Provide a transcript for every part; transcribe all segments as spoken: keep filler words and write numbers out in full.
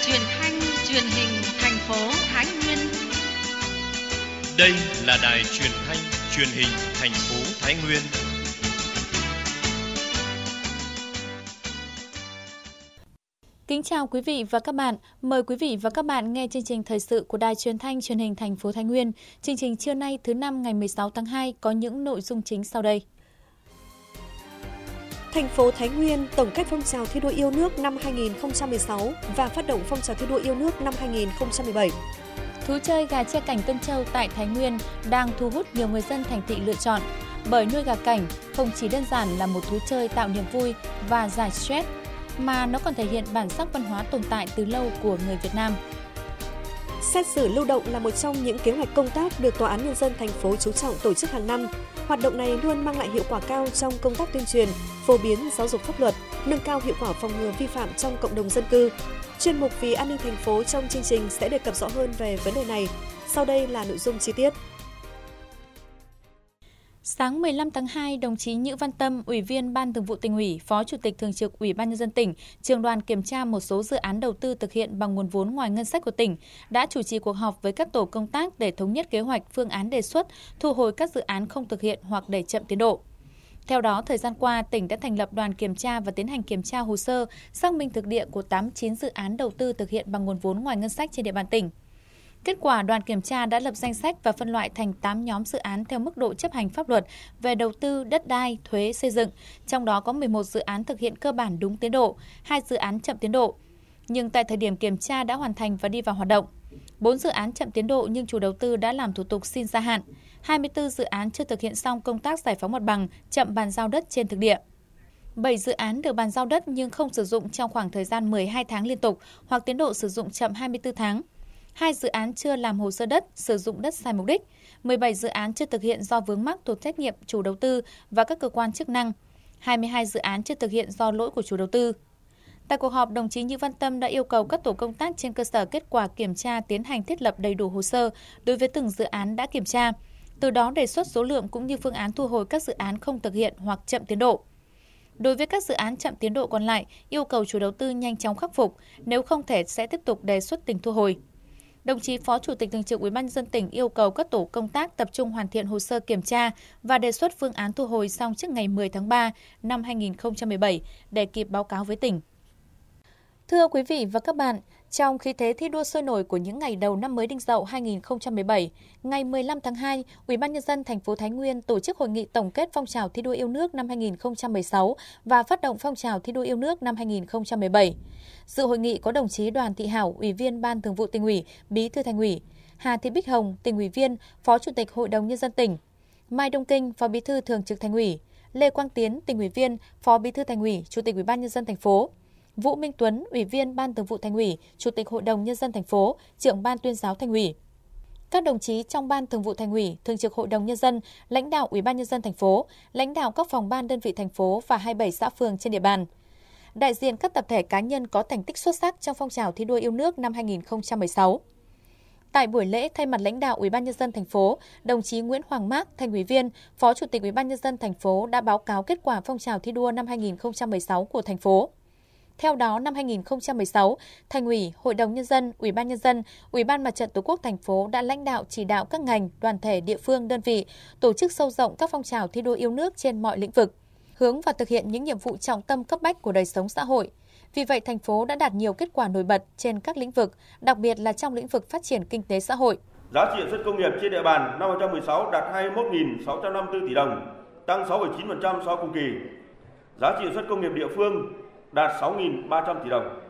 truyền thanh truyền hình thành phố Thái Nguyên. Đây là đài truyền thanh truyền hình thành phố Thái Nguyên. Kính chào quý vị và các bạn. Mời quý vị và các bạn nghe chương trình thời sự của Đài Truyền thanh Truyền hình thành phố Thái Nguyên. Chương trình trưa nay thứ năm ngày mười sáu tháng hai có những nội dung chính sau đây. Thành phố Thái Nguyên tổng kết phong trào thi đua yêu nước năm hai nghìn không trăm mười sáu và phát động phong trào thi đua yêu nước năm hai nghìn không trăm mười bảy. Thú chơi gà tre cảnh Tân Châu tại Thái Nguyên đang thu hút nhiều người dân thành thị lựa chọn, bởi nuôi gà cảnh không chỉ đơn giản là một thú chơi tạo niềm vui và giải stress, mà nó còn thể hiện bản sắc văn hóa tồn tại từ lâu của người Việt Nam. Xét xử lưu động là một trong những kế hoạch công tác được Tòa án Nhân dân thành phố chú trọng tổ chức hàng năm. Hoạt động này luôn mang lại hiệu quả cao trong công tác tuyên truyền, phổ biến giáo dục pháp luật, nâng cao hiệu quả phòng ngừa vi phạm trong cộng đồng dân cư. Chuyên mục Vì an ninh thành phố trong chương trình sẽ đề cập rõ hơn về vấn đề này. Sau đây là nội dung chi tiết. Sáng mười lăm tháng hai, đồng chí Nhữ Văn Tâm, Ủy viên Ban Thường vụ Tỉnh ủy, Phó Chủ tịch Thường trực Ủy ban Nhân dân tỉnh, trưởng đoàn kiểm tra một số dự án đầu tư thực hiện bằng nguồn vốn ngoài ngân sách của tỉnh, đã chủ trì cuộc họp với các tổ công tác để thống nhất kế hoạch, phương án đề xuất, thu hồi các dự án không thực hiện hoặc đẩy chậm tiến độ. Theo đó, thời gian qua, tỉnh đã thành lập đoàn kiểm tra và tiến hành kiểm tra hồ sơ, xác minh thực địa của tám mươi chín dự án đầu tư thực hiện bằng nguồn vốn ngoài ngân sách trên địa bàn tỉnh. Kết quả, đoàn kiểm tra đã lập danh sách và phân loại thành tám nhóm dự án theo mức độ chấp hành pháp luật về đầu tư, đất đai, thuế, xây dựng, trong đó có mười một dự án thực hiện cơ bản đúng tiến độ, hai dự án chậm tiến độ, nhưng tại thời điểm kiểm tra đã hoàn thành và đi vào hoạt động. bốn dự án chậm tiến độ nhưng chủ đầu tư đã làm thủ tục xin gia hạn, hai mươi tư dự án chưa thực hiện xong công tác giải phóng mặt bằng, chậm bàn giao đất trên thực địa. bảy dự án được bàn giao đất nhưng không sử dụng trong khoảng thời gian mười hai tháng liên tục hoặc tiến độ sử dụng chậm hai mươi tư tháng. hai dự án chưa làm hồ sơ đất, sử dụng đất sai mục đích. mười bảy dự án chưa thực hiện do vướng mắc thuộc trách nhiệm chủ đầu tư và các cơ quan chức năng. hai mươi hai dự án chưa thực hiện do lỗi của chủ đầu tư. Tại cuộc họp, đồng chí Nhữ Văn Tâm đã yêu cầu các tổ công tác trên cơ sở kết quả kiểm tra tiến hành thiết lập đầy đủ hồ sơ đối với từng dự án đã kiểm tra, từ đó đề xuất số lượng cũng như phương án thu hồi các dự án không thực hiện hoặc chậm tiến độ. Đối với các dự án chậm tiến độ còn lại, yêu cầu chủ đầu tư nhanh chóng khắc phục, nếu không thể sẽ tiếp tục đề xuất tỉnh thu hồi. Đồng chí Phó Chủ tịch Thường trực Ủy ban Nhân dân tỉnh yêu cầu các tổ công tác tập trung hoàn thiện hồ sơ kiểm tra và đề xuất phương án thu hồi xong trước ngày mười tháng ba năm hai nghìn không trăm mười bảy để kịp báo cáo với tỉnh. Thưa quý vị và các bạn, trong khí thế thi đua sôi nổi của những ngày đầu năm mới Đinh Dậu hai nghìn không trăm mười bảy, ngày mười lăm tháng hai, Ủy ban Nhân dân thành phố Thái Nguyên tổ chức hội nghị tổng kết phong trào thi đua yêu nước năm hai nghìn không trăm mười sáu và phát động phong trào thi đua yêu nước năm hai nghìn không trăm mười bảy. Dự hội nghị có đồng chí Đoàn Thị Hảo, Ủy viên Ban Thường vụ Tỉnh ủy, Bí thư Thành ủy, Hà Thị Bích Hồng, Tỉnh ủy viên, Phó Chủ tịch Hội đồng Nhân dân tỉnh, Mai Đông Kinh, Phó Bí thư Thường trực Thành ủy, Lê Quang Tiến, Tỉnh ủy viên, Phó Bí thư Thành ủy, Chủ tịch Ủy ban Nhân dân thành phố, Vũ Minh Tuấn, Ủy viên Ban Thường vụ Thành ủy, Chủ tịch Hội đồng Nhân dân thành phố, Trưởng Ban Tuyên giáo Thành ủy. Các đồng chí trong Ban Thường vụ Thành ủy, Thường trực Hội đồng Nhân dân, lãnh đạo Ủy ban Nhân dân thành phố, lãnh đạo các phòng ban đơn vị thành phố và hai mươi bảy xã phường trên địa bàn. Đại diện các tập thể cá nhân có thành tích xuất sắc trong phong trào thi đua yêu nước năm hai nghìn không trăm mười sáu. Tại buổi lễ, thay mặt lãnh đạo Ủy ban Nhân dân thành phố, đồng chí Nguyễn Hoàng Mác, Thành ủy viên, Phó Chủ tịch Ủy ban Nhân dân thành phố đã báo cáo kết quả phong trào thi đua năm hai nghìn không trăm mười sáu của thành phố. Theo đó, năm hai nghìn không trăm mười sáu, Thành ủy, Hội đồng Nhân dân, Ủy ban Nhân dân, Ủy ban Mặt trận Tổ quốc thành phố đã lãnh đạo chỉ đạo các ngành, đoàn thể, địa phương, đơn vị tổ chức sâu rộng các phong trào thi đua yêu nước trên mọi lĩnh vực, hướng vào thực hiện những nhiệm vụ trọng tâm cấp bách của đời sống xã hội. Vì vậy, thành phố đã đạt nhiều kết quả nổi bật trên các lĩnh vực, đặc biệt là trong lĩnh vực phát triển kinh tế xã hội. Giá trị sản xuất công nghiệp trên địa bàn năm hai nghìn không trăm mười sáu đạt hai mươi mốt nghìn sáu trăm năm mươi tư tỷ đồng, tăng sáu phẩy chín phần trăm so với cùng kỳ. Giá trị sản xuất công nghiệp địa phương đạt sáu nghìn ba trăm tỷ đồng.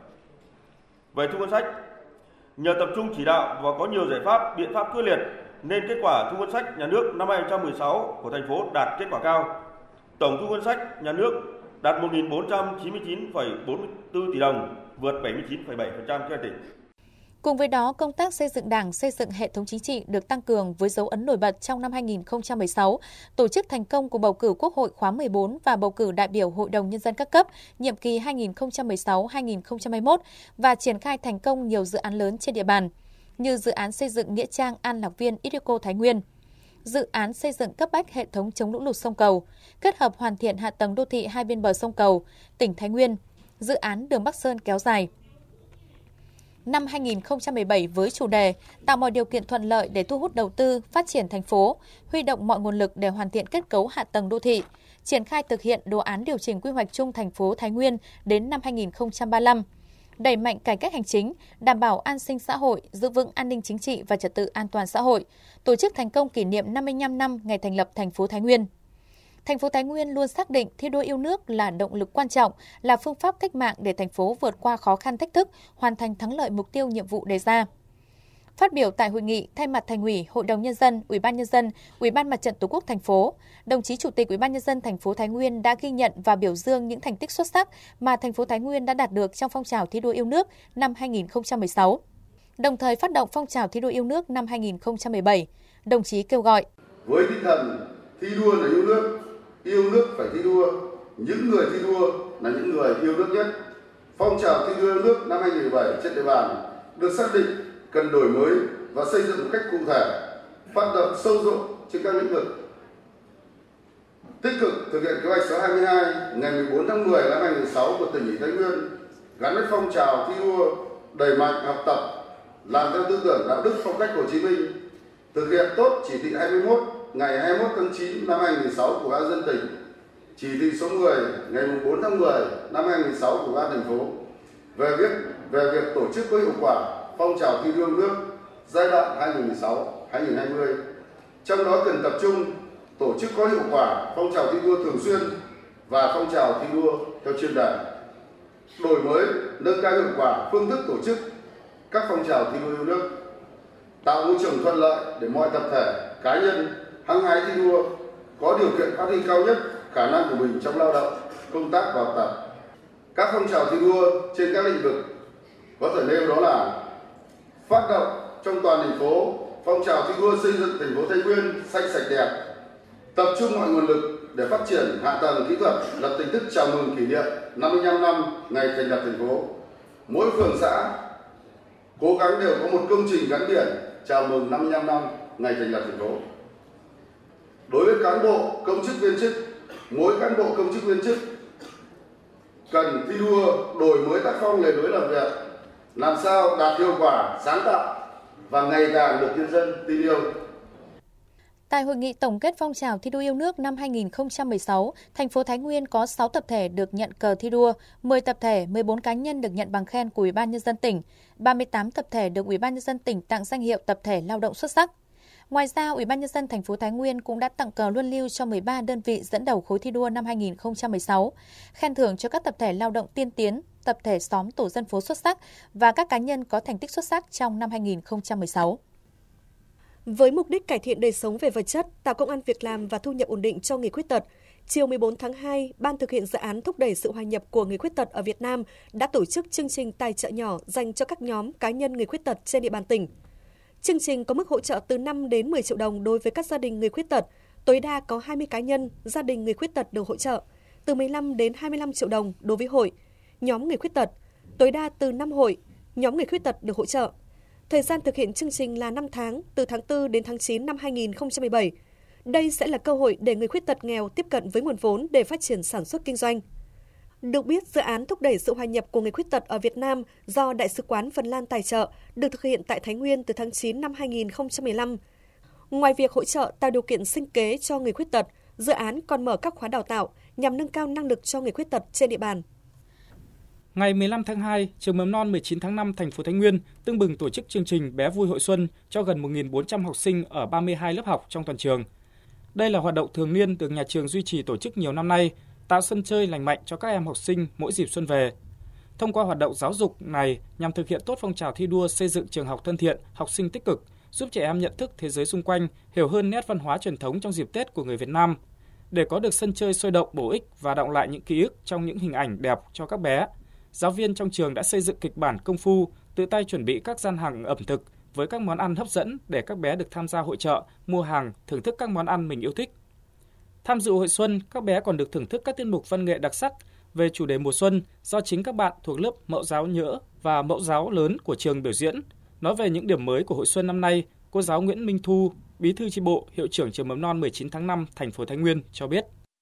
Về thu ngân sách, nhờ tập trung chỉ đạo và có nhiều giải pháp, biện pháp quyết liệt nên kết quả thu ngân sách nhà nước năm hai nghìn không trăm mười sáu của thành phố đạt kết quả cao. Tổng thu ngân sách nhà nước đạt một nghìn bốn trăm chín mươi chín phẩy bốn mươi tư tỷ đồng, vượt bảy mươi chín phẩy bảy phần trăm kế hoạch tỉnh. Cùng với đó, công tác xây dựng Đảng, xây dựng hệ thống chính trị được tăng cường với dấu ấn nổi bật trong năm hai nghìn không trăm mười sáu, tổ chức thành công cuộc bầu cử Quốc hội khóa mười bốn và bầu cử đại biểu Hội đồng Nhân dân các cấp nhiệm kỳ hai nghìn không trăm mười sáu đến hai nghìn không trăm hai mươi mốt và triển khai thành công nhiều dự án lớn trên địa bàn, như dự án xây dựng nghĩa trang An Lạc Viên Ideco Thái Nguyên, dự án xây dựng cấp bách hệ thống chống lũ lụt sông Cầu, kết hợp hoàn thiện hạ tầng đô thị hai bên bờ sông Cầu, tỉnh Thái Nguyên, dự án đường Bắc Sơn kéo dài. năm hai nghìn không trăm mười bảy với chủ đề tạo mọi điều kiện thuận lợi để thu hút đầu tư, phát triển thành phố, huy động mọi nguồn lực để hoàn thiện kết cấu hạ tầng đô thị, triển khai thực hiện đồ án điều chỉnh quy hoạch chung thành phố Thái Nguyên đến năm hai nghìn không trăm ba mươi lăm, đẩy mạnh cải cách hành chính, đảm bảo an sinh xã hội, giữ vững an ninh chính trị và trật tự an toàn xã hội, tổ chức thành công kỷ niệm năm mươi lăm năm ngày thành lập thành phố Thái Nguyên. Thành phố Thái Nguyên luôn xác định thi đua yêu nước là động lực quan trọng, là phương pháp cách mạng để thành phố vượt qua khó khăn thách thức, hoàn thành thắng lợi mục tiêu nhiệm vụ đề ra. Phát biểu tại hội nghị, thay mặt Thành ủy, Hội đồng nhân dân, Ủy ban nhân dân, Ủy ban Mặt trận Tổ quốc thành phố, đồng chí Chủ tịch Ủy ban nhân dân thành phố Thái Nguyên đã ghi nhận và biểu dương những thành tích xuất sắc mà thành phố Thái Nguyên đã đạt được trong phong trào thi đua yêu nước năm hai nghìn không trăm mười sáu. Đồng thời phát động phong trào thi đua yêu nước năm hai nghìn không trăm mười bảy, đồng chí kêu gọi: với tinh thần thi đua là yêu nước, yêu nước phải thi đua, những người thi đua là những người yêu nước nhất. Phong trào thi đua yêu nước năm hai nghìn không trăm mười bảy trên địa bàn được xác định cần đổi mới và xây dựng một cách cụ thể, phát động sâu rộng trên các lĩnh vực. Tích cực thực hiện kế hoạch số hai mươi hai ngày mười bốn tháng mười năm hai nghìn không trăm mười sáu của tỉnh ủy Thái Nguyên gắn với phong trào thi đua đẩy mạnh học tập, làm theo tư tưởng đạo đức phong cách Hồ Chí Minh, thực hiện tốt chỉ thị hai mươi mốt ngày hai mươi mốt tháng chín năm hai nghìn không trăm mười sáu của Ủy ban nhân dân tỉnh, chỉ thị số mười ngày bốn tháng mười năm hai nghìn không trăm mười sáu của Ủy ban thành phố về việc về việc tổ chức có hiệu quả phong trào thi đua yêu nước giai đoạn hai nghìn không trăm mười sáu đến hai nghìn không trăm hai mươi. Trong đó cần tập trung tổ chức có hiệu quả phong trào thi đua thường xuyên và phong trào thi đua theo chuyên đề, đổi mới, nâng cao hiệu quả phương thức tổ chức các phong trào thi đua yêu nước, tạo môi trường thuận lợi để mọi tập thể, cá nhân hăng hái thi đua, có điều kiện phát huy cao nhất khả năng của mình trong lao động, công tác và học tập. Các phong trào thi đua trên các lĩnh vực có thể nêu đó là phát động trong toàn thành phố phong trào thi đua xây dựng thành phố Thái Nguyên xanh sạch đẹp, tập trung mọi nguồn lực để phát triển hạ tầng kỹ thuật, lập chính thức chào mừng kỷ niệm năm mươi lăm năm ngày thành lập thành phố. Mỗi phường xã cố gắng đều có một công trình gắn biển chào mừng năm mươi lăm năm ngày thành lập thành phố. Đối với cán bộ, công chức viên chức, mỗi cán bộ công chức viên chức cần thi đua đổi mới tác phong lề lối làm việc, làm sao đạt hiệu quả, sáng tạo và ngày càng được nhân dân tin yêu. Tại hội nghị tổng kết phong trào thi đua yêu nước năm hai nghìn không trăm mười sáu, thành phố Thái Nguyên có sáu tập thể được nhận cờ thi đua, mười tập thể, mười bốn cá nhân được nhận bằng khen của Ủy ban nhân dân tỉnh, ba mươi tám tập thể được Ủy ban nhân dân tỉnh tặng danh hiệu tập thể lao động xuất sắc. Ngoài ra, Ủy ban nhân dân thành phố Thái Nguyên cũng đã tặng cờ luân lưu cho mười ba đơn vị dẫn đầu khối thi đua năm hai nghìn không trăm mười sáu, khen thưởng cho các tập thể lao động tiên tiến, tập thể xóm tổ dân phố xuất sắc và các cá nhân có thành tích xuất sắc trong năm hai nghìn không trăm mười sáu. Với mục đích cải thiện đời sống về vật chất, tạo công ăn việc làm và thu nhập ổn định cho người khuyết tật, chiều mười bốn tháng hai, Ban thực hiện dự án thúc đẩy sự hòa nhập của người khuyết tật ở Việt Nam đã tổ chức chương trình tài trợ nhỏ dành cho các nhóm cá nhân người khuyết tật trên địa bàn tỉnh. Chương trình có mức hỗ trợ từ năm đến mười triệu đồng đối với các gia đình người khuyết tật, tối đa có hai mươi cá nhân, gia đình người khuyết tật được hỗ trợ, từ mười lăm đến hai mươi lăm triệu đồng đối với hội, nhóm người khuyết tật, tối đa từ năm hội, nhóm người khuyết tật được hỗ trợ. Thời gian thực hiện chương trình là năm tháng, từ tháng tư đến tháng chín năm hai nghìn không trăm mười bảy. Đây sẽ là cơ hội để người khuyết tật nghèo tiếp cận với nguồn vốn để phát triển sản xuất kinh doanh. Được biết, dự án thúc đẩy sự hòa nhập của người khuyết tật ở Việt Nam do Đại sứ quán Phần Lan tài trợ được thực hiện tại Thái Nguyên từ tháng chín năm hai nghìn không trăm mười lăm. Ngoài việc hỗ trợ tạo điều kiện sinh kế cho người khuyết tật, dự án còn mở các khóa đào tạo nhằm nâng cao năng lực cho người khuyết tật trên địa bàn. Ngày mười lăm tháng hai, trường mầm non mười chín tháng năm thành phố Thái Nguyên tưng bừng tổ chức chương trình Bé vui hội xuân cho gần một nghìn bốn trăm học sinh ở ba mươi hai lớp học trong toàn trường. Đây là hoạt động thường niên được nhà trường duy trì tổ chức nhiều năm nay, tạo sân chơi lành mạnh cho các em học sinh mỗi dịp xuân về. Thông qua hoạt động giáo dục này nhằm thực hiện tốt phong trào thi đua xây dựng trường học thân thiện, học sinh tích cực, giúp trẻ em nhận thức thế giới xung quanh, hiểu hơn nét văn hóa truyền thống trong dịp Tết của người Việt Nam. Để có được sân chơi sôi động, bổ ích và đọng lại những ký ức trong những hình ảnh đẹp cho các bé, giáo viên trong trường đã xây dựng kịch bản công phu, tự tay chuẩn bị các gian hàng ẩm thực với các món ăn hấp dẫn để các bé được tham gia hội chợ, mua hàng, thưởng thức các món ăn mình yêu thích. Tham dự hội xuân, các bé còn được thưởng thức các tiết mục văn nghệ đặc sắc về chủ đề mùa xuân do chính các bạn thuộc lớp mẫu giáo nhỡ và mẫu giáo lớn của trường biểu diễn. Nói về những điểm mới của hội xuân năm nay, cô giáo Nguyễn Minh Thu, Bí thư chi bộ, hiệu trưởng trường mầm non mười chín tháng năm thành phố Thái Nguyên cho biết.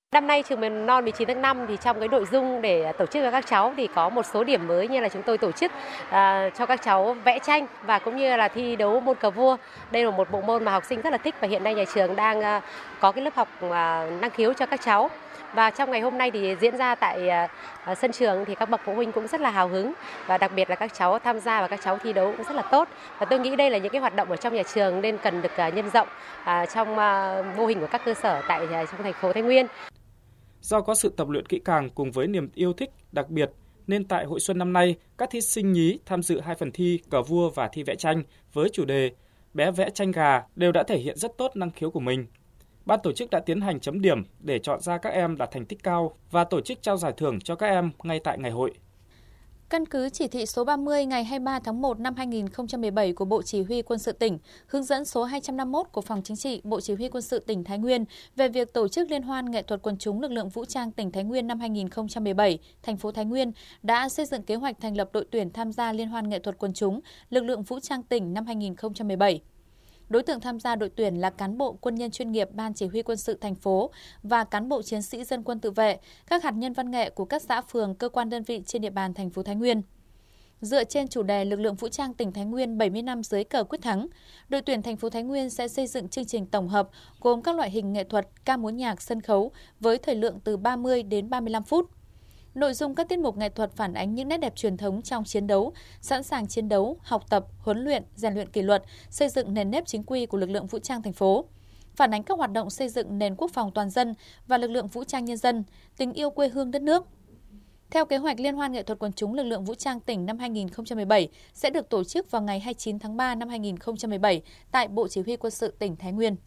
Năm nay trường mầm non mười chín tháng năm thì trong cái nội dung để tổ chức cho các cháu thì có một số điểm mới, như là chúng tôi tổ chức à, cho các cháu vẽ tranh và cũng như là thi đấu môn cờ vua. Đây là một bộ môn mà học sinh rất là thích và hiện nay nhà trường đang à, có cái lớp học à, năng khiếu cho các cháu. Và trong ngày hôm nay thì diễn ra tại à, sân trường thì các bậc phụ huynh cũng rất là hào hứng và đặc biệt là các cháu tham gia và các cháu thi đấu cũng rất là tốt. Và tôi nghĩ đây là những cái hoạt động ở trong nhà trường nên cần được à, nhân rộng à, trong à, mô hình của các cơ sở tại à, trong thành phố Thái Nguyên. Do có sự tập luyện kỹ càng cùng với niềm yêu thích đặc biệt, nên tại Hội Xuân năm nay, các thí sinh nhí tham dự hai phần thi cờ vua và thi vẽ tranh với chủ đề Bé vẽ tranh gà đều đã thể hiện rất tốt năng khiếu của mình. Ban tổ chức đã tiến hành chấm điểm để chọn ra các em đạt thành tích cao và tổ chức trao giải thưởng cho các em ngay tại ngày hội. Căn cứ chỉ thị số ba mươi ngày hai mươi ba tháng một năm hai nghìn không trăm mười bảy của Bộ Chỉ huy Quân sự tỉnh, hướng dẫn số hai trăm năm mươi mốt của Phòng Chính trị Bộ Chỉ huy Quân sự tỉnh Thái Nguyên về việc tổ chức Liên hoan nghệ thuật quần chúng lực lượng vũ trang tỉnh Thái Nguyên năm hai nghìn không trăm mười bảy, thành phố Thái Nguyên đã xây dựng kế hoạch thành lập đội tuyển tham gia Liên hoan nghệ thuật quần chúng lực lượng vũ trang tỉnh năm hai nghìn không trăm mười bảy. Đối tượng tham gia đội tuyển là cán bộ quân nhân chuyên nghiệp Ban Chỉ huy Quân sự thành phố và cán bộ chiến sĩ dân quân tự vệ, các hạt nhân văn nghệ của các xã phường, cơ quan đơn vị trên địa bàn thành phố Thái Nguyên. Dựa trên chủ đề lực lượng vũ trang tỉnh Thái Nguyên bảy mươi năm dưới cờ quyết thắng, đội tuyển thành phố Thái Nguyên sẽ xây dựng chương trình tổng hợp gồm các loại hình nghệ thuật, ca múa nhạc, sân khấu với thời lượng từ ba mươi đến ba mươi lăm phút. Nội dung các tiết mục nghệ thuật phản ánh những nét đẹp truyền thống trong chiến đấu, sẵn sàng chiến đấu, học tập, huấn luyện, rèn luyện kỷ luật, xây dựng nền nếp chính quy của lực lượng vũ trang thành phố. Phản ánh các hoạt động xây dựng nền quốc phòng toàn dân và lực lượng vũ trang nhân dân, tình yêu quê hương đất nước. Theo kế hoạch, Liên hoan nghệ thuật quần chúng lực lượng vũ trang tỉnh năm hai nghìn không trăm mười bảy sẽ được tổ chức vào ngày hai mươi chín tháng ba năm hai nghìn không trăm mười bảy tại Bộ Chỉ huy Quân sự tỉnh Thái Nguyên.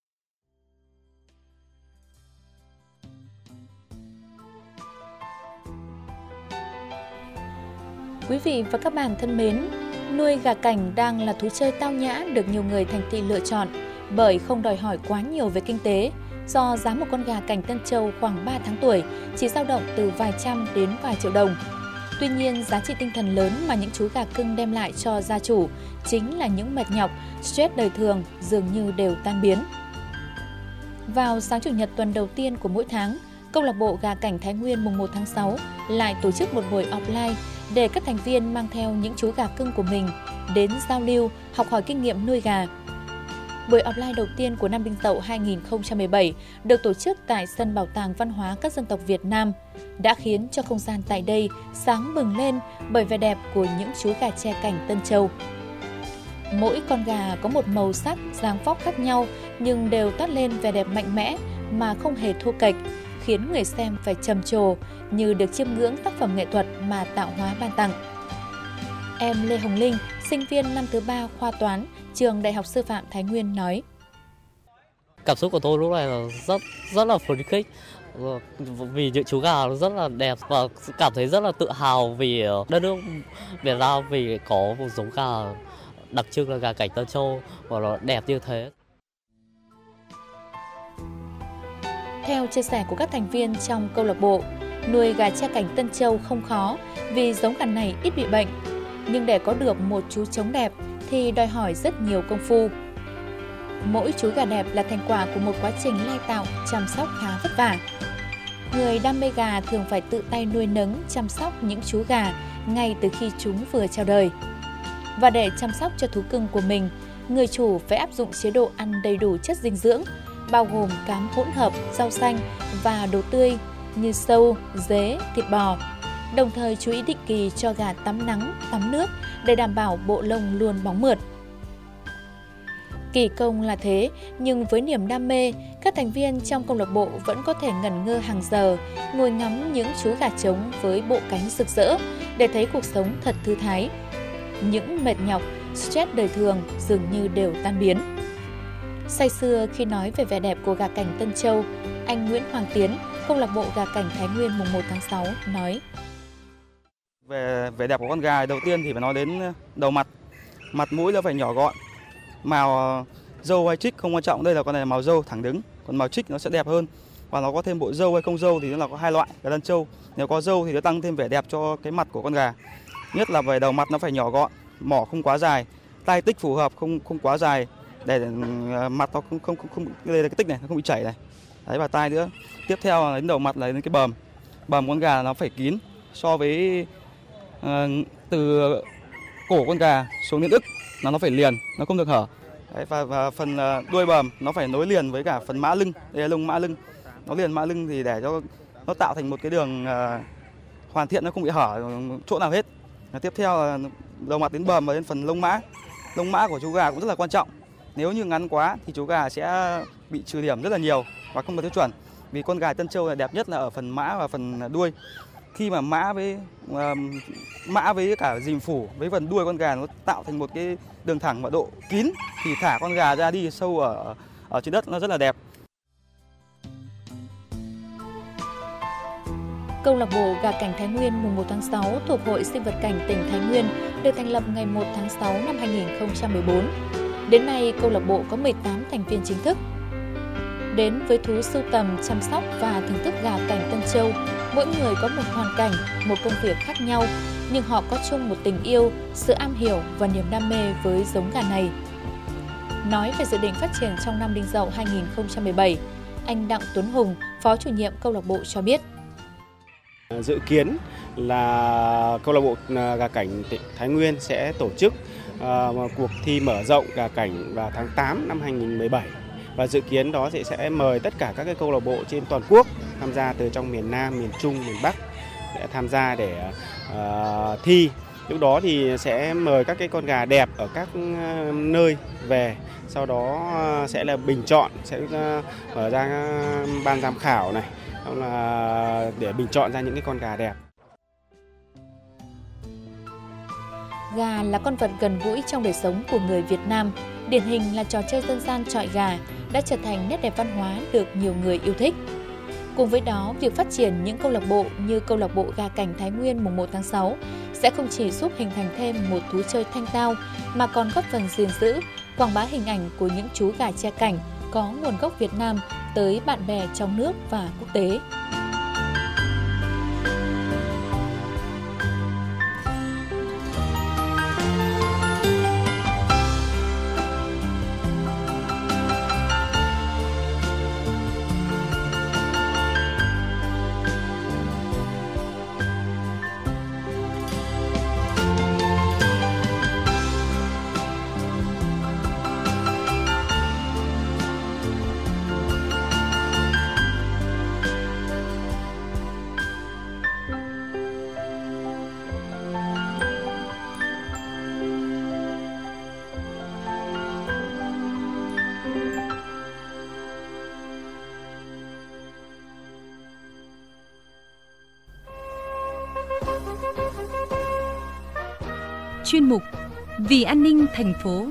Quý vị và các bạn thân mến, nuôi gà cảnh đang là thú chơi tao nhã được nhiều người thành thị lựa chọn bởi không đòi hỏi quá nhiều về kinh tế, do giá một con gà cảnh Tân Châu khoảng ba tháng tuổi chỉ dao động từ vài trăm đến vài triệu đồng. Tuy nhiên, giá trị tinh thần lớn mà những chú gà cưng đem lại cho gia chủ chính là những mệt nhọc, stress đời thường dường như đều tan biến. Vào sáng Chủ nhật tuần đầu tiên của mỗi tháng, Câu lạc bộ Gà Cảnh Thái Nguyên mùng một tháng sáu lại tổ chức một buổi offline để các thành viên mang theo những chú gà cưng của mình đến giao lưu, học hỏi kinh nghiệm nuôi gà. Buổi offline đầu tiên của năm Đinh Dậu hai nghìn không trăm mười bảy được tổ chức tại sân Bảo tàng Văn hóa các dân tộc Việt Nam đã khiến cho không gian tại đây sáng bừng lên bởi vẻ đẹp của những chú gà tre cảnh Tân Châu. Mỗi con gà có một màu sắc, dáng vóc khác nhau nhưng đều toát lên vẻ đẹp mạnh mẽ mà không hề thô kệch, khiến người xem phải trầm trồ như được chiêm ngưỡng tác phẩm nghệ thuật mà tạo hóa ban tặng. Em Lê Hồng Linh, sinh viên năm thứ ba khoa toán, trường Đại học Sư phạm Thái Nguyên nói: Cảm xúc của tôi lúc này là rất rất là phấn khích vì những chú gà rất là đẹp và cảm thấy rất là tự hào vì đất nước Việt Nam, vì có một giống gà đặc trưng là gà cảnh Tân Châu và nó đẹp như thế. Theo chia sẻ của các thành viên trong câu lạc bộ, nuôi gà tre cảnh Tân Châu không khó vì giống gà này ít bị bệnh. Nhưng để có được một chú trống đẹp thì đòi hỏi rất nhiều công phu. Mỗi chú gà đẹp là thành quả của một quá trình lai tạo, chăm sóc khá vất vả. Người đam mê gà thường phải tự tay nuôi nấng, chăm sóc những chú gà ngay từ khi chúng vừa chào đời. Và để chăm sóc cho thú cưng của mình, người chủ phải áp dụng chế độ ăn đầy đủ chất dinh dưỡng, bao gồm cám hỗn hợp, rau xanh và đồ tươi như sâu, dế, thịt bò. Đồng thời chú ý định kỳ cho gà tắm nắng, tắm nước để đảm bảo bộ lông luôn bóng mượt. Kỳ công là thế, nhưng với niềm đam mê, các thành viên trong câu lạc bộ vẫn có thể ngẩn ngơ hàng giờ, ngồi ngắm những chú gà trống với bộ cánh rực rỡ để thấy cuộc sống thật thư thái. Những mệt nhọc, stress đời thường dường như đều tan biến. Say sưa khi nói về vẻ đẹp của gà cảnh Tân Châu, anh Nguyễn Hoàng Tiến, câu lạc bộ Gà Cảnh Thái Nguyên mùng một tháng sáu nói: Về vẻ đẹp của con gà, đầu tiên thì phải nói đến đầu mặt. Mặt mũi nó phải nhỏ gọn. Màu râu hay trích không quan trọng, đây là con này là màu râu thẳng đứng, còn màu trích nó sẽ đẹp hơn. Và nó có thêm bộ râu hay không râu thì nó là có hai loại gà Tân Châu. Nếu có râu thì nó tăng thêm vẻ đẹp cho cái mặt của con gà. Nhất là về đầu mặt nó phải nhỏ gọn, mỏ không quá dài, tai tích phù hợp, không không quá dài để mặt nó không không không, không đây là cái tích này nó không bị chảy này. Đấy, và tai nữa. Tiếp theo là đến đầu mặt là đến cái bờm. Bờm con gà nó phải kín so với uh, từ cổ con gà xuống đến ức là nó phải liền, nó không được hở. Đấy, và, và phần uh, đuôi bờm nó phải nối liền với cả phần mã lưng, đây là lông mã lưng. Nó liền mã lưng thì để cho nó tạo thành một cái đường uh, hoàn thiện, nó không bị hở chỗ nào hết. Và tiếp theo là đầu mặt đến bờm và đến phần lông mã. Lông mã của chú gà cũng rất là quan trọng. Nếu như ngắn quá thì chú gà sẽ bị trừ điểm rất là nhiều và không đạt tiêu chuẩn. Vì con gà Tân Châu là đẹp nhất là ở phần mã và phần đuôi. Khi mà mã với uh, mã với cả rìm phủ với phần đuôi con gà nó tạo thành một cái đường thẳng và độ kín thì thả con gà ra đi sâu ở ở trên đất nó rất là đẹp. Câu lạc bộ gà cảnh Thái Nguyên mùng một tháng sáu thuộc Hội Sinh vật cảnh tỉnh Thái Nguyên được thành lập ngày một tháng sáu năm hai nghìn không trăm mười bốn. Đến nay, câu lạc bộ có mười tám thành viên chính thức. Đến với thú sưu tầm, chăm sóc và thưởng thức gà cảnh Tân Châu, mỗi người có một hoàn cảnh, một công việc khác nhau, nhưng họ có chung một tình yêu, sự am hiểu và niềm đam mê với giống gà này. Nói về dự định phát triển trong năm Đinh Dậu hai nghìn không trăm mười bảy, anh Đặng Tuấn Hùng, Phó chủ nhiệm câu lạc bộ cho biết. Dự kiến là câu lạc bộ gà cảnh tỉnh Thái Nguyên sẽ tổ chức uh, cuộc thi mở rộng gà cảnh vào tháng tám năm hai nghìn không trăm mười bảy. Và dự kiến đó sẽ, sẽ mời tất cả các cái câu lạc bộ trên toàn quốc tham gia từ trong miền Nam, miền Trung, miền Bắc để tham gia để uh, thi. Lúc đó thì sẽ mời các cái con gà đẹp ở các uh, nơi về, sau đó uh, sẽ là bình chọn, sẽ uh, mở ra uh, ban giám khảo này, đó là để bình chọn ra những cái con gà đẹp. Gà là con vật gần gũi trong đời sống của người Việt Nam. Điển hình là trò chơi dân gian chọi gà đã trở thành nét đẹp văn hóa được nhiều người yêu thích. Cùng với đó, việc phát triển những câu lạc bộ như câu lạc bộ gà cảnh Thái Nguyên mùng một tháng sáu sẽ không chỉ giúp hình thành thêm một thú chơi thanh tao mà còn góp phần gìn giữ, quảng bá hình ảnh của những chú gà tre cảnh có nguồn gốc Việt Nam tới bạn bè trong nước và quốc tế. Chuyên mục Vì an ninh thành phố.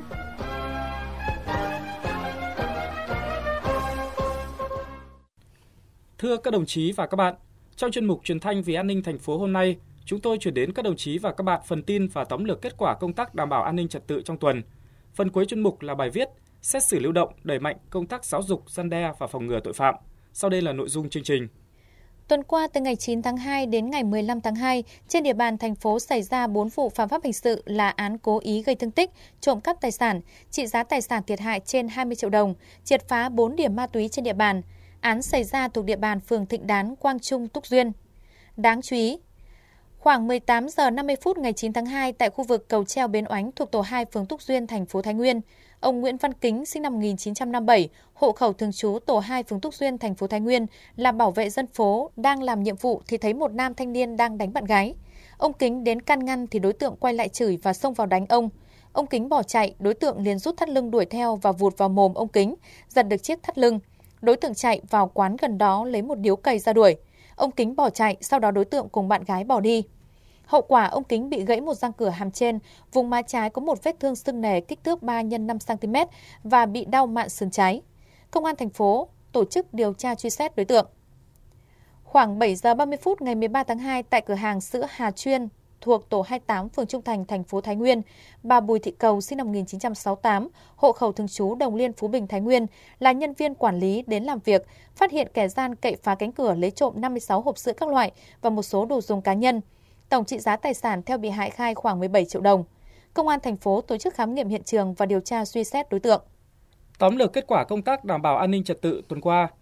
Thưa các đồng chí và các bạn, trong chuyên mục Truyền thanh Vì an ninh thành phố hôm nay, chúng tôi chuyển đến các đồng chí và các bạn phần tin và tóm lược kết quả công tác đảm bảo an ninh trật tự trong tuần. Phần cuối chuyên mục là bài viết xét xử lưu động đẩy mạnh công tác giáo dục, răn đe và phòng ngừa tội phạm. Sau đây là nội dung chương trình. Tuần qua, từ ngày chín tháng hai đến ngày mười lăm tháng hai, trên địa bàn thành phố xảy ra bốn vụ phạm pháp hình sự là án cố ý gây thương tích, trộm cắp tài sản, trị giá tài sản thiệt hại trên hai mươi triệu đồng, triệt phá bốn điểm ma túy trên địa bàn. Án xảy ra thuộc địa bàn phường Thịnh Đán, Quang Trung, Túc Duyên. Đáng chú ý, khoảng mười tám giờ năm mươi phút ngày chín tháng hai tại khu vực cầu treo Bến Oánh thuộc tổ hai phường Túc Duyên, thành phố Thái Nguyên, ông Nguyễn Văn Kính sinh năm một nghìn chín trăm năm mươi bảy, hộ khẩu thường trú tổ hai phường Túc Duyên, thành phố Thái Nguyên, là bảo vệ dân phố đang làm nhiệm vụ thì thấy một nam thanh niên đang đánh bạn gái. Ông Kính đến can ngăn thì đối tượng quay lại chửi và xông vào đánh ông. Ông Kính bỏ chạy, đối tượng liền rút thắt lưng đuổi theo và vụt vào mồm ông Kính, giật được chiếc thắt lưng. Đối tượng chạy vào quán gần đó lấy một điếu cày ra đuổi. Ông Kính bỏ chạy, sau đó đối tượng cùng bạn gái bỏ đi. Hậu quả ông Kính bị gãy một răng cửa hàm trên, vùng má trái có một vết thương sưng nề kích thước ba nhân năm xăng-ti-mét và bị đau mạn sườn trái. Công an thành phố tổ chức điều tra truy xét đối tượng. Khoảng bảy giờ ba mươi phút ngày mười ba tháng hai tại cửa hàng sữa Hà Chuyên thuộc tổ hai mươi tám phường Trung Thành, thành phố Thái Nguyên, bà Bùi Thị Cầu sinh năm một nghìn chín trăm sáu mươi tám, hộ khẩu thường trú Đồng Liên, Phú Bình, Thái Nguyên, là nhân viên quản lý đến làm việc, phát hiện kẻ gian cậy phá cánh cửa lấy trộm năm mươi sáu hộp sữa các loại và một số đồ dùng cá nhân. Tổng trị giá tài sản theo bị hại khai khoảng mười bảy triệu đồng. Công an thành phố tổ chức khám nghiệm hiện trường và điều tra truy xét đối tượng. Tóm lược kết quả công tác đảm bảo an ninh trật tự tuần qua.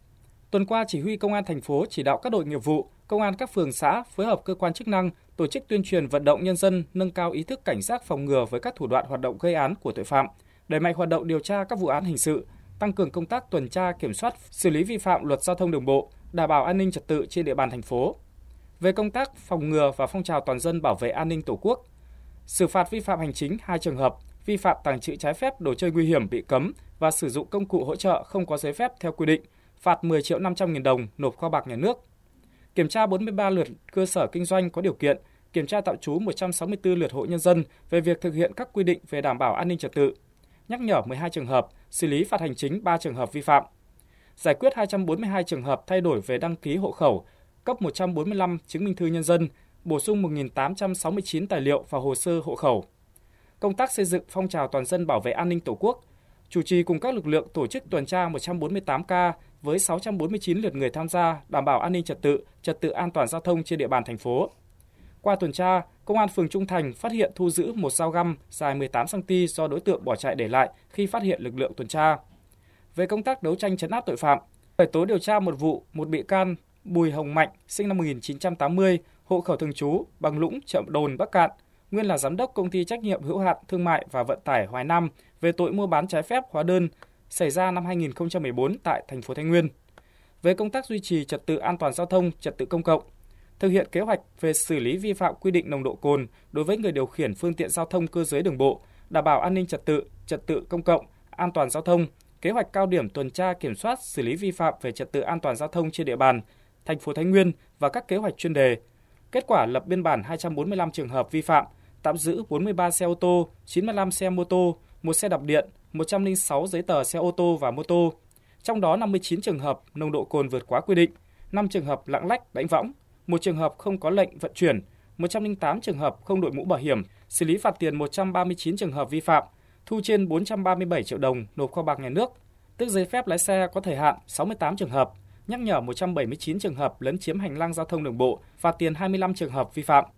Tuần qua, Chỉ huy Công an thành phố chỉ đạo các đội nghiệp vụ, công an các phường xã phối hợp cơ quan chức năng tổ chức tuyên truyền vận động nhân dân nâng cao ý thức cảnh giác phòng ngừa với các thủ đoạn hoạt động gây án của tội phạm, đẩy mạnh hoạt động điều tra các vụ án hình sự, tăng cường công tác tuần tra kiểm soát, xử lý vi phạm luật giao thông đường bộ, đảm bảo an ninh trật tự trên địa bàn thành phố. Về công tác phòng ngừa và phong trào toàn dân bảo vệ an ninh Tổ quốc, xử phạt vi phạm hành chính hai trường hợp, vi phạm tàng trữ trái phép đồ chơi nguy hiểm bị cấm và sử dụng công cụ hỗ trợ không có giấy phép theo quy định, phạt mười triệu năm trăm nghìn đồng nộp kho bạc nhà nước. Kiểm tra bốn mươi ba lượt cơ sở kinh doanh có điều kiện, kiểm tra tạm trú một trăm sáu mươi tư lượt hộ nhân dân về việc thực hiện các quy định về đảm bảo an ninh trật tự, nhắc nhở mười hai trường hợp, xử lý phạt hành chính ba trường hợp vi phạm. Giải quyết hai trăm bốn mươi hai trường hợp thay đổi về đăng ký hộ khẩu, cấp một trăm bốn mươi lăm chứng minh thư nhân dân, bổ sung một nghìn tám trăm sáu mươi chín tài liệu vào hồ sơ hộ khẩu. Công tác xây dựng phong trào toàn dân bảo vệ an ninh Tổ quốc, chủ trì cùng các lực lượng tổ chức tuần tra một trăm bốn mươi tám ca với sáu trăm bốn mươi chín lượt người tham gia đảm bảo an ninh trật tự, trật tự an toàn giao thông trên địa bàn thành phố. Qua tuần tra, Công an phường Trung Thành phát hiện thu giữ một dao găm dài mười tám xăng-ti-mét do đối tượng bỏ chạy để lại khi phát hiện lực lượng tuần tra. Về công tác đấu tranh trấn áp tội phạm, khởi tố điều tra một vụ, một bị can Bùi Hồng Mạnh, sinh năm một nghìn chín trăm tám mươi, hộ khẩu thường trú Bằng Lũng, Chợ Đồn, Bắc Cạn, nguyên là giám đốc công ty trách nhiệm hữu hạn thương mại và vận tải Hoài Nam về tội mua bán trái phép hóa đơn xảy ra năm hai nghìn không trăm mười bốn tại thành phố Thái Nguyên. Về công tác duy trì trật tự an toàn giao thông, trật tự công cộng, thực hiện kế hoạch về xử lý vi phạm quy định nồng độ cồn đối với người điều khiển phương tiện giao thông cơ giới đường bộ, đảm bảo an ninh trật tự, trật tự công cộng, an toàn giao thông, kế hoạch cao điểm tuần tra kiểm soát xử lý vi phạm về trật tự an toàn giao thông trên địa bàn thành phố Thái Nguyên và các kế hoạch chuyên đề. Kết quả lập biên bản hai trăm bốn mươi lăm trường hợp vi phạm, tạm giữ bốn mươi ba xe ô tô, chín mươi lăm xe mô tô, một xe đạp điện, một trăm lẻ sáu giấy tờ xe ô tô và mô tô. Trong đó năm mươi chín trường hợp nồng độ cồn vượt quá quy định, năm trường hợp lạng lách đánh võng, một trường hợp không có lệnh vận chuyển, một trăm lẻ tám trường hợp không đội mũ bảo hiểm, xử lý phạt tiền một trăm ba mươi chín trường hợp vi phạm, thu trên bốn trăm ba mươi bảy triệu đồng nộp kho bạc nhà nước, tước giấy phép lái xe có thời hạn sáu mươi tám trường hợp, nhắc nhở một trăm bảy mươi chín trường hợp lấn chiếm hành lang giao thông đường bộ, phạt tiền hai mươi lăm trường hợp vi phạm.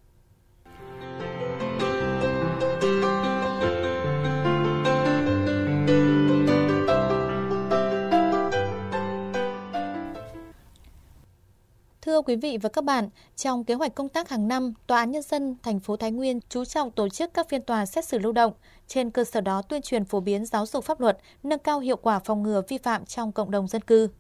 Thưa quý vị và các bạn, trong kế hoạch công tác hàng năm, Tòa án Nhân dân thành phố Thái Nguyên chú trọng tổ chức các phiên tòa xét xử lưu động, trên cơ sở đó tuyên truyền phổ biến giáo dục pháp luật, nâng cao hiệu quả phòng ngừa vi phạm trong cộng đồng dân cư.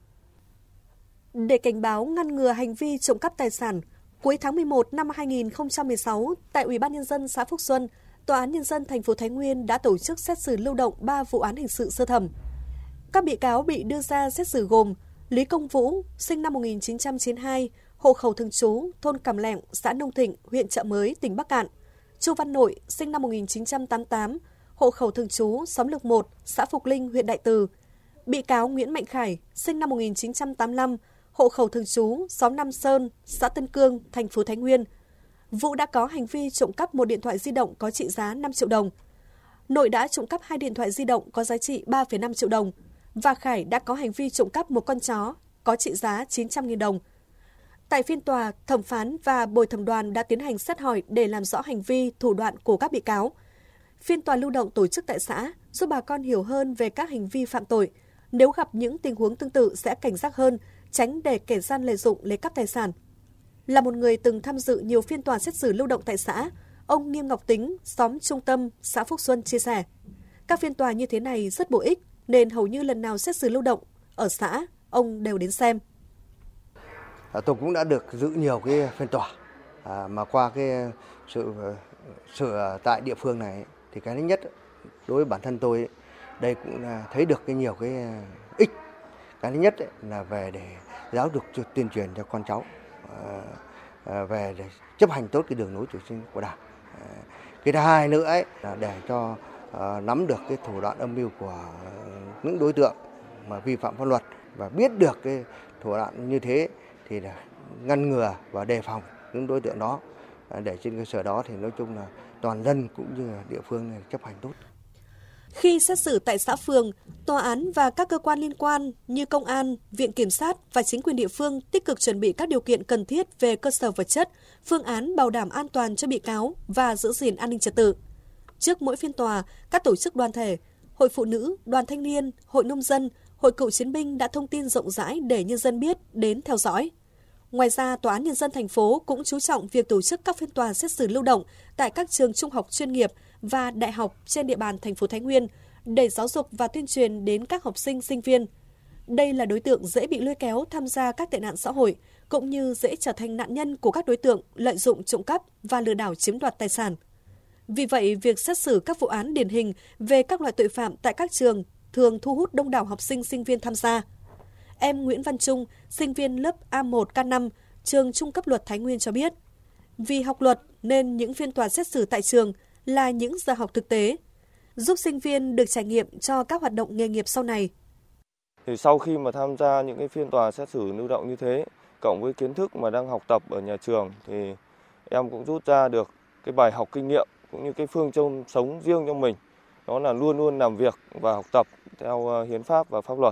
Để cảnh báo ngăn ngừa hành vi trộm cắp tài sản, cuối tháng mười một năm hai nghìn không trăm mười sáu, tại Ủy ban Nhân dân xã Phúc Xuân, Tòa án Nhân dân thành phố Thái Nguyên đã tổ chức xét xử lưu động ba vụ án hình sự sơ thẩm. Các bị cáo bị đưa ra xét xử gồm Lý Công Vũ, sinh năm một nghìn chín trăm chín mươi hai, hộ khẩu thường trú thôn Cẩm Lẹng, xã Nông Thịnh, huyện Chợ Mới, tỉnh Bắc Cạn; Chu Văn Nội, sinh năm một nghìn chín trăm tám mươi tám, hộ khẩu thường trú xóm Lược một, xã Phục Linh, huyện Đại Từ; bị cáo Nguyễn Mạnh Khải, sinh năm một nghìn chín trăm tám mươi lăm, hộ khẩu thường trú xóm Nam Sơn, xã Tân Cương, thành phố Thái Nguyên. Vũ đã có hành vi trộm cắp một điện thoại di động có trị giá năm triệu đồng. Nội đã trộm cắp hai điện thoại di động có giá trị ba phẩy năm triệu đồng. Và Khải đã có hành vi trộm cắp một con chó có trị giá chín trăm nghìn đồng. Tại phiên tòa, thẩm phán và bồi thẩm đoàn đã tiến hành xét hỏi để làm rõ hành vi, thủ đoạn của các bị cáo. Phiên tòa lưu động tổ chức tại xã giúp bà con hiểu hơn về các hành vi phạm tội. Nếu gặp những tình huống tương tự sẽ cảnh giác hơn, tránh để kẻ gian lợi dụng lấy cắp tài sản. Là một người từng tham dự nhiều phiên tòa xét xử lưu động tại xã, ông Nghiêm Ngọc Tính, xóm Trung Tâm, xã Phúc Xuân chia sẻ, các phiên tòa như thế này rất bổ ích, nên hầu như lần nào xét xử lưu động ở xã, ông đều đến xem. Tôi cũng đã được dự nhiều cái phiên tòa, à, mà qua cái sự sự tại địa phương này thì cái thứ nhất đối với bản thân tôi đây cũng là thấy được cái nhiều cái ích. Cái thứ nhất là về để giáo dục tuyên truyền cho con cháu, à, về để chấp hành tốt cái đường lối chủ trương của Đảng. À, cái thứ hai nữa ấy là để cho à, nắm được cái thủ đoạn âm mưu của những đối tượng mà vi phạm pháp luật và biết được cái thủ đoạn như thế thì là ngăn ngừa và đề phòng những đối tượng đó, để trên cơ sở đó thì nói chung là toàn dân cũng như là địa phương này chấp hành tốt. Khi xét xử tại xã phường, tòa án và các cơ quan liên quan như công an, viện kiểm sát và chính quyền địa phương tích cực chuẩn bị các điều kiện cần thiết về cơ sở vật chất, phương án bảo đảm an toàn cho bị cáo và giữ gìn an ninh trật tự. Trước mỗi phiên tòa, các tổ chức đoàn thể, hội phụ nữ, đoàn thanh niên, hội nông dân, Hội Cựu Chiến binh đã thông tin rộng rãi để nhân dân biết đến theo dõi. Ngoài ra, Tòa án Nhân dân thành phố cũng chú trọng việc tổ chức các phiên tòa xét xử lưu động tại các trường trung học chuyên nghiệp và đại học trên địa bàn thành phố Thái Nguyên để giáo dục và tuyên truyền đến các học sinh, sinh viên. Đây là đối tượng dễ bị lôi kéo tham gia các tệ nạn xã hội, cũng như dễ trở thành nạn nhân của các đối tượng lợi dụng trộm cắp và lừa đảo chiếm đoạt tài sản. Vì vậy, việc xét xử các vụ án điển hình về các loại tội phạm tại các trường thường thu hút đông đảo học sinh, sinh viên tham gia. Em Nguyễn Văn Trung, sinh viên lớp A một K năm, trường Trung cấp luật Thái Nguyên cho biết, vì học luật nên những phiên tòa xét xử tại trường là những giờ học thực tế, giúp sinh viên được trải nghiệm cho các hoạt động nghề nghiệp sau này. Thì sau khi mà tham gia những cái phiên tòa xét xử lưu động như thế, cộng với kiến thức mà đang học tập ở nhà trường, thì em cũng rút ra được cái bài học kinh nghiệm cũng như cái phương châm sống riêng cho mình. Đó là luôn luôn làm việc và học tập theo hiến pháp và pháp luật.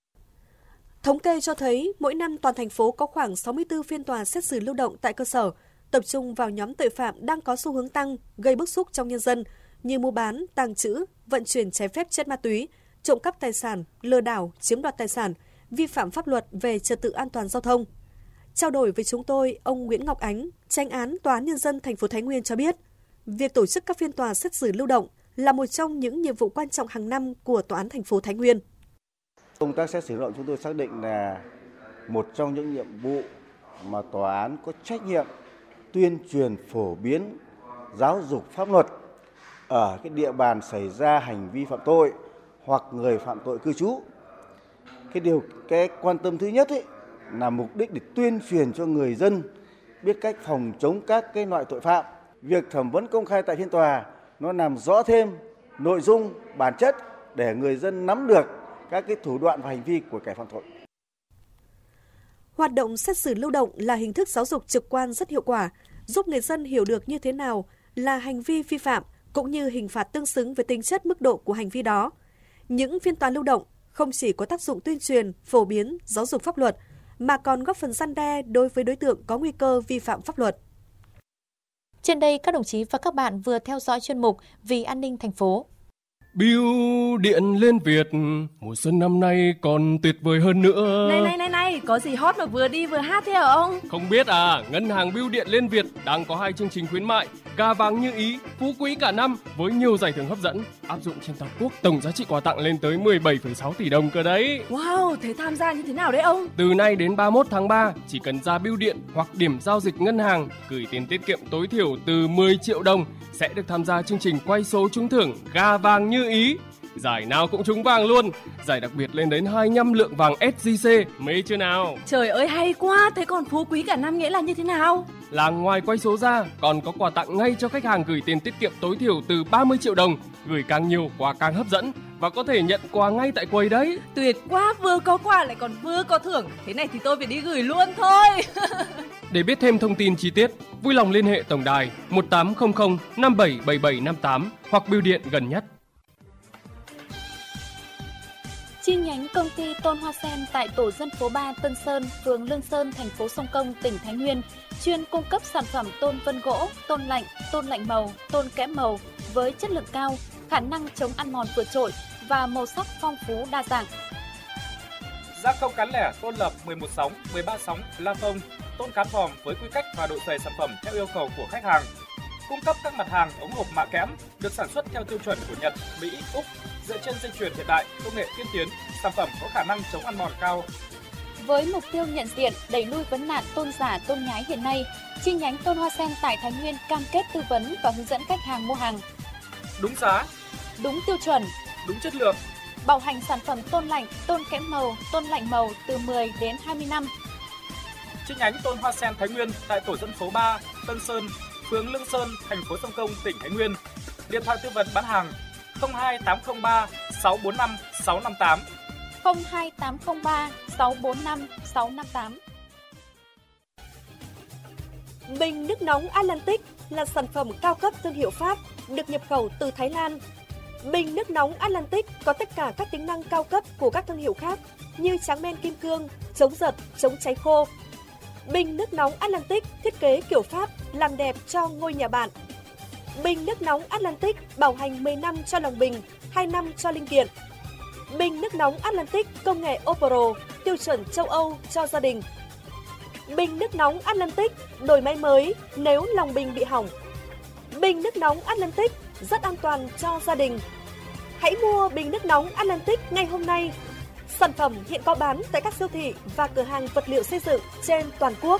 Thống kê cho thấy mỗi năm toàn thành phố có khoảng sáu mươi tư phiên tòa xét xử lưu động tại cơ sở, tập trung vào nhóm tội phạm đang có xu hướng tăng, gây bức xúc trong nhân dân như mua bán, tàng trữ, vận chuyển trái phép chất ma túy, trộm cắp tài sản, lừa đảo, chiếm đoạt tài sản, vi phạm pháp luật về trật tự an toàn giao thông. Trao đổi với chúng tôi, ông Nguyễn Ngọc Ánh, Chánh án Tòa án Nhân dân thành phố Thái Nguyên cho biết, việc tổ chức các phiên tòa xét xử lưu động là một trong những nhiệm vụ quan trọng hàng năm của Tòa án thành phố Thái Nguyên. Công tác xét xử lưu động chúng tôi xác định là một trong những nhiệm vụ mà tòa án có trách nhiệm tuyên truyền phổ biến giáo dục pháp luật ở cái địa bàn xảy ra hành vi phạm tội hoặc người phạm tội cư trú. Cái điều cái quan tâm thứ nhất ấy là mục đích để tuyên truyền cho người dân biết cách phòng chống các cái loại tội phạm. Việc thẩm vấn công khai tại phiên tòa nó làm rõ thêm nội dung, bản chất để người dân nắm được các cái thủ đoạn và hành vi của kẻ phạm tội. Hoạt động xét xử lưu động là hình thức giáo dục trực quan rất hiệu quả, giúp người dân hiểu được như thế nào là hành vi vi phạm cũng như hình phạt tương xứng với tính chất mức độ của hành vi đó. Những phiên tòa lưu động không chỉ có tác dụng tuyên truyền, phổ biến, giáo dục pháp luật mà còn góp phần răn đe đối với đối tượng có nguy cơ vi phạm pháp luật. Trên đây, các đồng chí và các bạn vừa theo dõi chuyên mục Vì an ninh thành phố. Bưu điện Liên Việt, mùa xuân năm nay còn tuyệt vời hơn nữa. Này này này này, có gì hot mà vừa đi vừa hát thế hả ông? Không biết à, ngân hàng Bưu điện Liên Việt đang có hai chương trình khuyến mại, gà vàng như ý, phú quý cả năm với nhiều giải thưởng hấp dẫn, áp dụng trên toàn quốc, tổng giá trị quà tặng lên tới mười bảy phẩy sáu tỷ đồng cơ đấy. Wow, thế tham gia như thế nào đấy ông? Từ nay đến ba mươi mốt tháng ba, chỉ cần ra bưu điện hoặc điểm giao dịch ngân hàng, gửi tiền tiết kiệm tối thiểu từ mười triệu đồng sẽ được tham gia chương trình quay số trúng thưởng gà vàng như ý. Giải nào cũng trúng vàng luôn. Giải đặc biệt lên đến hai mươi lăm lượng vàng ét gi xê. Mê chưa nào? Trời ơi hay quá. Thế còn phú quý cả năm nghĩa là như thế nào? Là ngoài quay số ra, còn có quà tặng ngay cho khách hàng gửi tiền tiết kiệm tối thiểu từ ba mươi triệu đồng. Gửi càng nhiều, quà càng hấp dẫn và có thể nhận quà ngay tại quầy đấy. Tuyệt quá, vừa có quà lại còn vừa có thưởng. Thế này thì tôi phải đi gửi luôn thôi. Để biết thêm thông tin chi tiết, vui lòng liên hệ tổng đài một tám không không năm bảy bảy bảy năm tám hoặc bưu điện gần nhất. Chi nhánh công ty Tôn Hoa Sen tại tổ dân phố ba Tân Sơn, phường Lương Sơn, thành phố Sông Công, tỉnh Thái Nguyên chuyên cung cấp sản phẩm tôn vân gỗ, tôn lạnh, tôn lạnh màu, tôn kẽm màu với chất lượng cao, khả năng chống ăn mòn vượt trội và màu sắc phong phú đa dạng. Gia công cán lẻ tôn lập mười một sóng, mười ba sóng, la phông, tôn cán vòm với quy cách và độ dày sản phẩm theo yêu cầu của khách hàng. Cung cấp các mặt hàng ống hộp mạ kẽm được sản xuất theo tiêu chuẩn của Nhật, Mỹ, Úc, dựa trên dây chuyền hiện đại, công nghệ tiên tiến, sản phẩm có khả năng chống ăn mòn cao. Với mục tiêu nhận diện, đẩy lui vấn nạn tôn giả, tôn nhái hiện nay, chi nhánh Tôn Hoa Sen tại Thái Nguyên cam kết tư vấn và hướng dẫn khách hàng mua hàng đúng giá, đúng tiêu chuẩn, đúng chất lượng, bảo hành sản phẩm tôn lạnh, tôn kẽm màu, tôn lạnh màu từ mười đến hai mươi năm. Chi nhánh Tôn Hoa Sen Thái Nguyên tại tổ dân phố ba, Tân Sơn, phường Lương Sơn, thành phố Sông Công, tỉnh Thái Nguyên. Điện thoại tư vấn bán hàng không hai tám không ba sáu bốn năm sáu năm tám. không hai tám không ba sáu bốn năm sáu năm tám. Bình nước nóng Atlantic là sản phẩm cao cấp thương hiệu Pháp, được nhập khẩu từ Thái Lan. Bình nước nóng Atlantic có tất cả các tính năng cao cấp của các thương hiệu khác như tráng men kim cương, chống giật, chống cháy khô. Bình nước nóng Atlantic thiết kế kiểu Pháp, làm đẹp cho ngôi nhà bạn. Bình nước nóng Atlantic bảo hành mười năm cho lòng bình, hai năm cho linh kiện. Bình nước nóng Atlantic công nghệ Oporo, tiêu chuẩn châu Âu cho gia đình. Bình nước nóng Atlantic, đổi máy mới nếu lòng bình bị hỏng. Bình nước nóng Atlantic rất an toàn cho gia đình. Hãy mua bình nước nóng Atlantic ngay hôm nay. Sản phẩm hiện có bán tại các siêu thị và cửa hàng vật liệu xây dựng trên toàn quốc.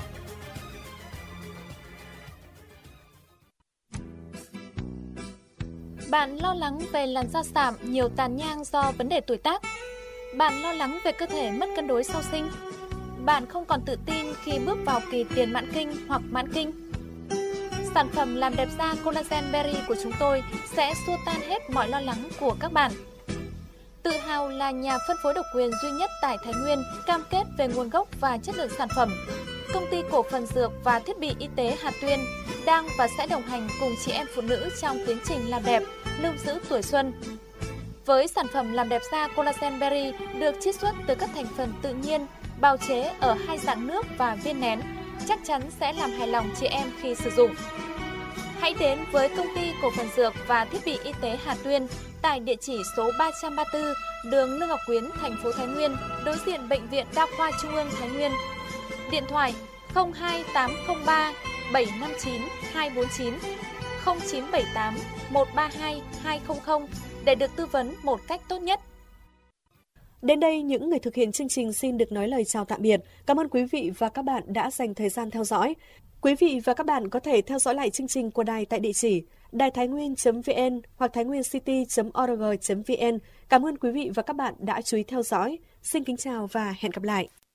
Bạn lo lắng về làn da sạm, nhiều tàn nhang do vấn đề tuổi tác. Bạn lo lắng về cơ thể mất cân đối sau sinh. Bạn không còn tự tin khi bước vào kỳ tiền mãn kinh hoặc mãn kinh. Sản phẩm làm đẹp da Collagen Berry của chúng tôi sẽ xua tan hết mọi lo lắng của các bạn. Tự hào là nhà phân phối độc quyền duy nhất tại Thái Nguyên, cam kết về nguồn gốc và chất lượng sản phẩm. Công ty cổ phần dược và thiết bị y tế Hà Tuyên đang và sẽ đồng hành cùng chị em phụ nữ trong tiến trình làm đẹp, lưu giữ tuổi xuân. Với sản phẩm làm đẹp da Collagen Berry được chiết xuất từ các thành phần tự nhiên, bào chế ở hai dạng nước và viên nén, chắc chắn sẽ làm hài lòng chị em khi sử dụng. Hãy đến với công ty cổ phần dược và thiết bị y tế Hà Tuyên tại địa chỉ số ba trăm ba mươi tư đường Lương Ngọc Quyến, thành phố Thái Nguyên, đối diện Bệnh viện Đa khoa Trung ương Thái Nguyên. Điện thoại không hai tám không ba bảy năm chín hai bốn chín, không chín bảy tám một ba hai hai không không để được tư vấn một cách tốt nhất. Đến đây, những người thực hiện chương trình xin được nói lời chào tạm biệt. Cảm ơn quý vị và các bạn đã dành thời gian theo dõi. Quý vị và các bạn có thể theo dõi lại chương trình của đài tại địa chỉ đài thái nguyên chấm vn hoặc thái nguyên city chấm org chấm vn. Cảm ơn quý vị và các bạn đã chú ý theo dõi. Xin kính chào và hẹn gặp lại.